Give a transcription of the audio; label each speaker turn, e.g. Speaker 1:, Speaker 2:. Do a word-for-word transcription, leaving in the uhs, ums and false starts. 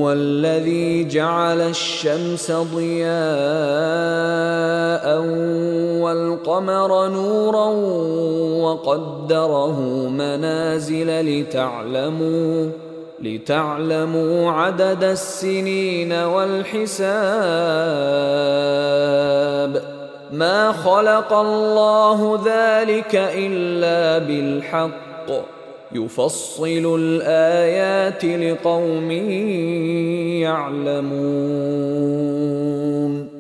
Speaker 1: هو الذي جعل الشمس ضياء والقمر نورا وقدره منازل لتعلموا لتعلموا عدد السنين والحساب. ما خلق الله ذلك إلا بالحق يفصل الآيات لقوم يعلمون.